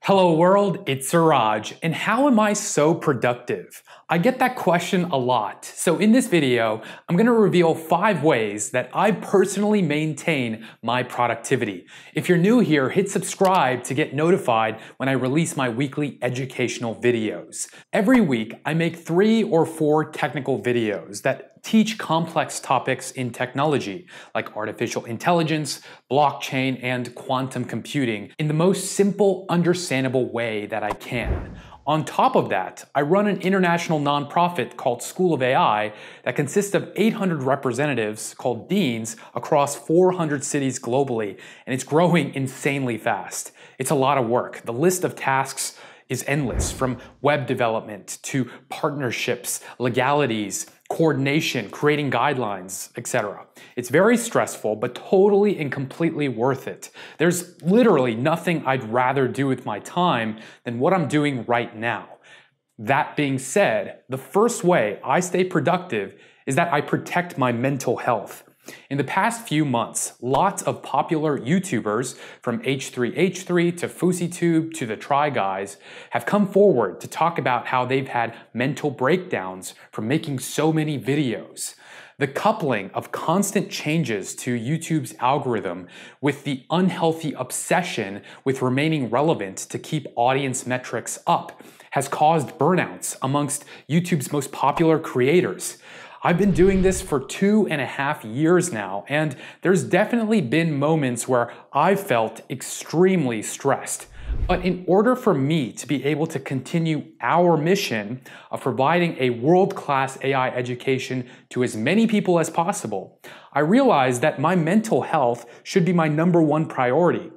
Hello world, it's Suraj, and how am I so productive? I get that question a lot, so in this video, I'm going to reveal 5 ways that I personally maintain my productivity. If you're new here, hit subscribe to get notified when I release my weekly educational videos. Every week, I make 3 or 4 technical videos that teach complex topics in technology, like artificial intelligence, blockchain, and quantum computing in the most simple, understandable way that I can. On top of that, I run an international nonprofit called School of AI that consists of 800 representatives called deans across 400 cities globally, and it's growing insanely fast. It's a lot of work. The list of tasks is endless, from web development to partnerships, legalities, coordination, creating guidelines, etc. It's very stressful, but totally and completely worth it. There's literally nothing I'd rather do with my time than what I'm doing right now. That being said, the first way I stay productive is that I protect my mental health. In the past few months, lots of popular YouTubers, from H3H3 to FouseyTube to the Try Guys, have come forward to talk about how they've had mental breakdowns from making so many videos. The coupling of constant changes to YouTube's algorithm with the unhealthy obsession with remaining relevant to keep audience metrics up has caused burnouts amongst YouTube's most popular creators. I've been doing this for 2.5 years now, and there's definitely been moments where I've felt extremely stressed. But in order for me to be able to continue our mission of providing a world-class AI education to as many people as possible, I realized that my mental health should be my #1 priority.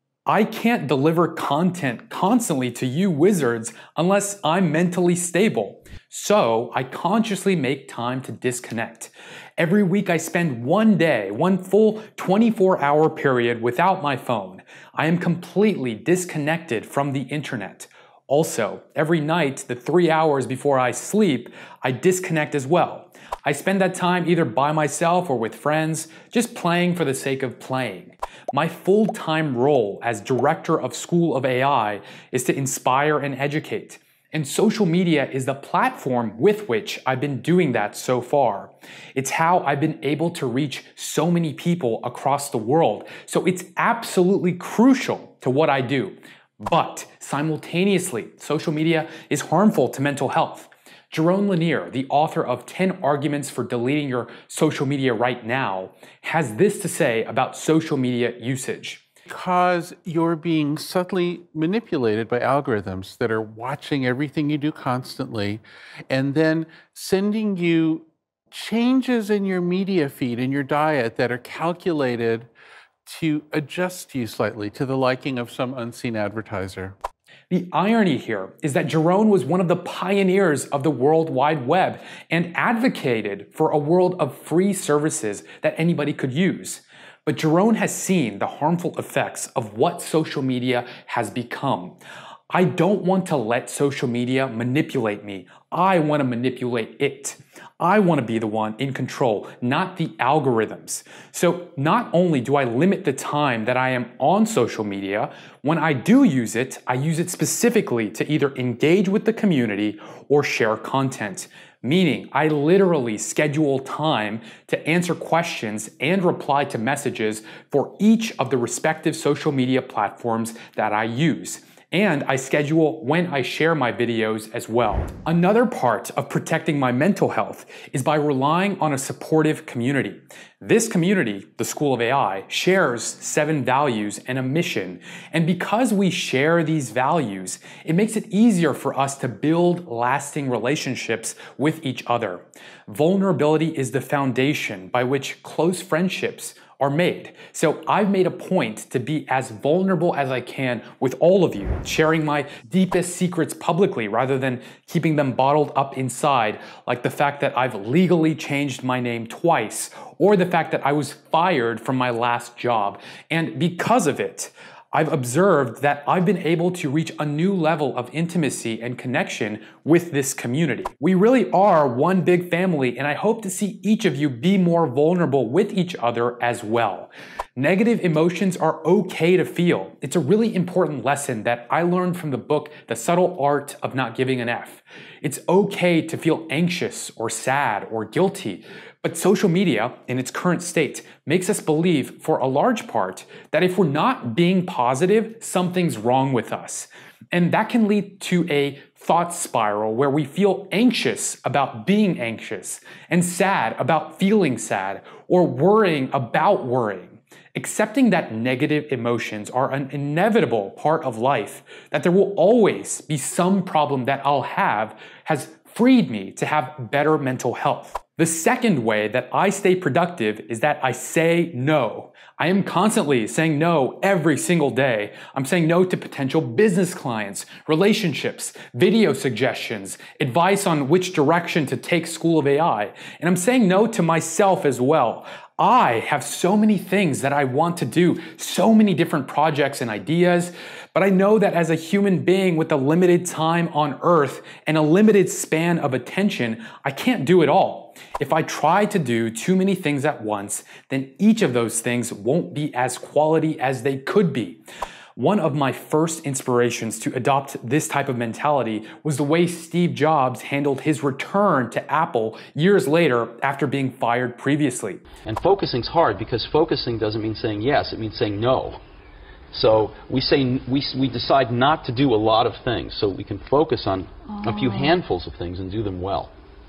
I can't deliver content constantly to you wizards unless I'm mentally stable. So I consciously make time to disconnect. Every week I spend one full 24-hour period without my phone. I am completely disconnected from the internet. Also, every night, the 3 hours before I sleep, I disconnect as well. I spend that time either by myself or with friends, just playing for the sake of playing. My full-time role as director of School of AI is to inspire and educate. And social media is the platform with which I've been doing that so far. It's how I've been able to reach so many people across the world. So it's absolutely crucial to what I do. But simultaneously, social media is harmful to mental health. Jaron Lanier, the author of 10 Arguments for Deleting Your Social Media Right Now, has this to say about social media usage. Because you're being subtly manipulated by algorithms that are watching everything you do constantly and then sending you changes in your media feed, in your diet, that are calculated to adjust you slightly to the liking of some unseen advertiser. The irony here is that Jaron was one of the pioneers of the World Wide Web and advocated for a world of free services that anybody could use. But Jaron has seen the harmful effects of what social media has become. I don't want to let social media manipulate me. I want to manipulate it. I want to be the one in control, not the algorithms. So not only do I limit the time that I am on social media, when I do use it, I use it specifically to either engage with the community or share content. Meaning, I literally schedule time to answer questions and reply to messages for each of the respective social media platforms that I use. And I schedule when I share my videos as well. Another part of protecting my mental health is by relying on a supportive community. This community, the School of AI, shares 7 values and a mission. And because we share these values, it makes it easier for us to build lasting relationships with each other. Vulnerability is the foundation by which close friendships are made. So I've made a point to be as vulnerable as I can with all of you, sharing my deepest secrets publicly rather than keeping them bottled up inside, like the fact that I've legally changed my name twice, or the fact that I was fired from my last job. And because of it, I've observed that I've been able to reach a new level of intimacy and connection with this community. We really are one big family, and I hope to see each of you be more vulnerable with each other as well. Negative emotions are okay to feel. It's a really important lesson that I learned from the book, The Subtle Art of Not Giving an F. It's okay to feel anxious or sad or guilty, but social media, in its current state, makes us believe, for a large part, that if we're not being positive, something's wrong with us. And that can lead to a thought spiral where we feel anxious about being anxious and sad about feeling sad or worrying about worrying. Accepting that negative emotions are an inevitable part of life, that there will always be some problem that I'll have, has freed me to have better mental health. The second way that I stay productive is that I say no. I am constantly saying no every single day. I'm saying no to potential business clients, relationships, video suggestions, advice on which direction to take School of AI. And I'm saying no to myself as well. I have so many things that I want to do, so many different projects and ideas, but I know that as a human being with a limited time on Earth and a limited span of attention, I can't do it all. If I try to do too many things at once, then each of those things won't be as quality as they could be. One of my first inspirations to adopt this type of mentality was the way Steve Jobs handled his return to Apple years later after being fired previously. And focusing's hard because focusing doesn't mean saying yes, it means saying no. So we decide not to do a lot of things so we can focus on a few handfuls of things and do them well.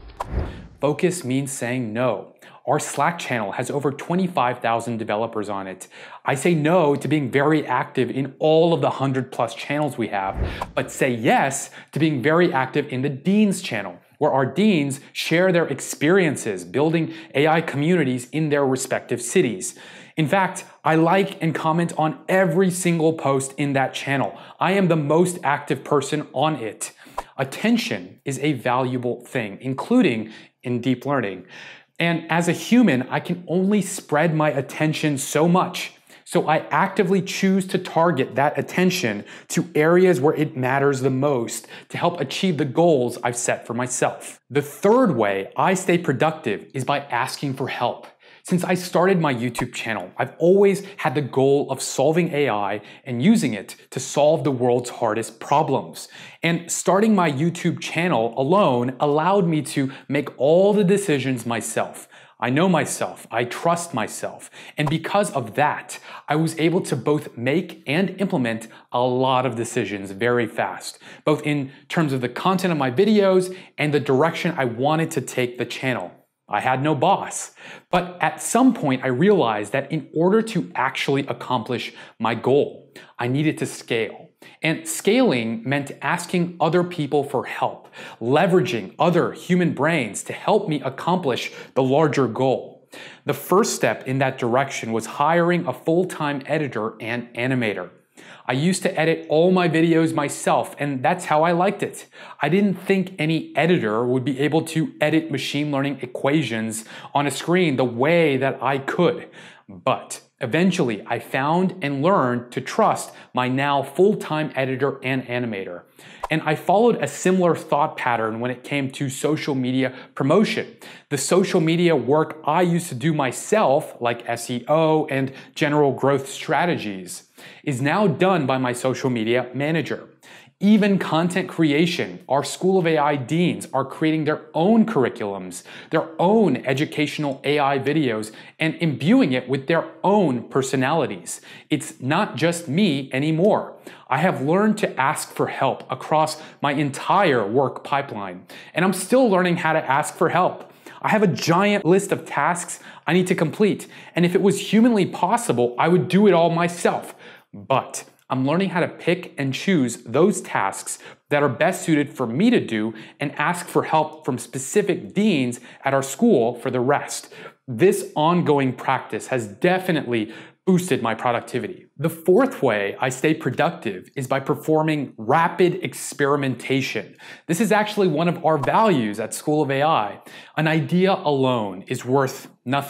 Focus means saying no. Our Slack channel has over 25,000 developers on it. I say no to being very active in all of the 100+ channels we have, but say yes to being very active in the Deans channel, where our deans share their experiences building AI communities in their respective cities. In fact, I like and comment on every single post in that channel. I am the most active person on it. Attention is a valuable thing, including in deep learning. And as a human, I can only spread my attention so much. So I actively choose to target that attention to areas where it matters the most to help achieve the goals I've set for myself. The third way I stay productive is by asking for help. Since I started my YouTube channel, I've always had the goal of solving AI and using it to solve the world's hardest problems. And starting my YouTube channel alone allowed me to make all the decisions myself. I know myself, I trust myself, and because of that, I was able to both make and implement a lot of decisions very fast, both in terms of the content of my videos and the direction I wanted to take the channel. I had no boss. But at some point, I realized that in order to actually accomplish my goal, I needed to scale. And scaling meant asking other people for help, leveraging other human brains to help me accomplish the larger goal. The first step in that direction was hiring a full-time editor and animator. I used to edit all my videos myself, and that's how I liked it. I didn't think any editor would be able to edit machine learning equations on a screen the way that I could. But eventually, I found and learned to trust my now full-time editor and animator. And I followed a similar thought pattern when it came to social media promotion. The social media work I used to do myself, like SEO and general growth strategies, is now done by my social media manager. Even content creation, our School of AI deans are creating their own curriculums, their own educational AI videos, and imbuing it with their own personalities. It's not just me anymore. I have learned to ask for help across my entire work pipeline, and I'm still learning how to ask for help. I have a giant list of tasks I need to complete, and if it was humanly possible, I would do it all myself. But I'm learning how to pick and choose those tasks that are best suited for me to do and ask for help from specific deans at our school for the rest. This ongoing practice has definitely boosted my productivity. The fourth way I stay productive is by performing rapid experimentation. This is actually one of our values at School of AI. An idea alone is worth nothing.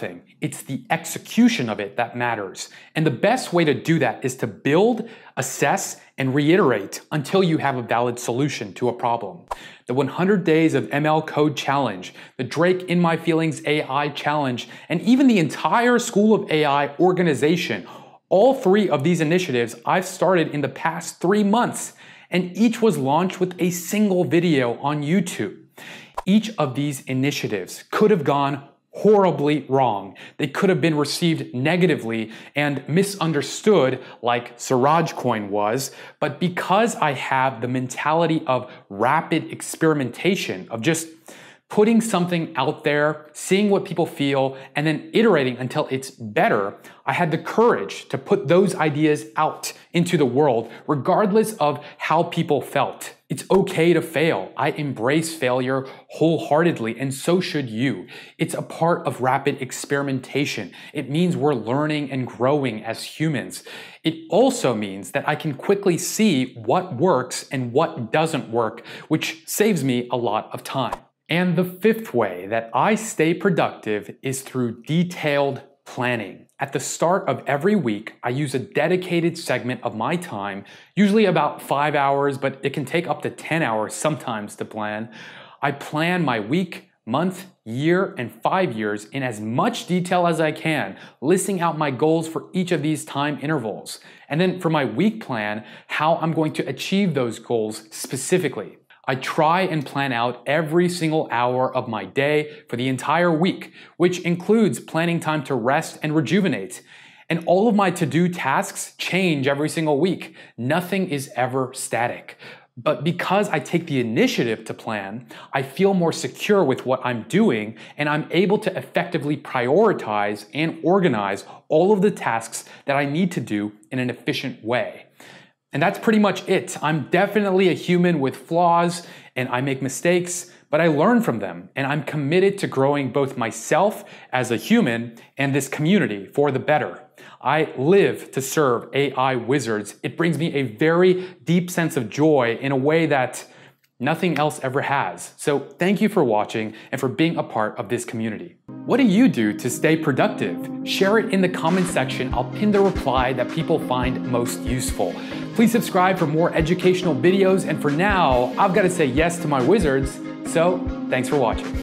It's the execution of it that matters. And the best way to do that is to build, assess, and reiterate until you have a valid solution to a problem. The 100 Days of ML Code Challenge, the Drake In My Feelings AI Challenge, and even the entire School of AI organization. All 3 of these initiatives I've started in the past 3 months, and each was launched with a single video on YouTube. Each of these initiatives could have gone horribly wrong. They could have been received negatively and misunderstood like SirajCoin was, but because I have the mentality of rapid experimentation, of just putting something out there, seeing what people feel, and then iterating until it's better, I had the courage to put those ideas out into the world, regardless of how people felt. It's okay to fail. I embrace failure wholeheartedly, and so should you. It's a part of rapid experimentation. It means we're learning and growing as humans. It also means that I can quickly see what works and what doesn't work, which saves me a lot of time. And the 5th way that I stay productive is through detailed planning. At the start of every week, I use a dedicated segment of my time, usually about 5 hours, but it can take up to 10 hours sometimes to plan. I plan my week, month, year, and 5 years in as much detail as I can, listing out my goals for each of these time intervals. And then for my week plan, how I'm going to achieve those goals specifically. I try and plan out every single hour of my day for the entire week, which includes planning time to rest and rejuvenate. And all of my to-do tasks change every single week. Nothing is ever static. But because I take the initiative to plan, I feel more secure with what I'm doing, and I'm able to effectively prioritize and organize all of the tasks that I need to do in an efficient way. And that's pretty much it. I'm definitely a human with flaws, and I make mistakes, but I learn from them, and I'm committed to growing both myself as a human and this community for the better. I live to serve AI wizards. It brings me a very deep sense of joy in a way that nothing else ever has. So thank you for watching and for being a part of this community. What do you do to stay productive? Share it in the comment section. I'll pin the reply that people find most useful. Please subscribe for more educational videos. And for now, I've got to say yes to my wizards. So thanks for watching.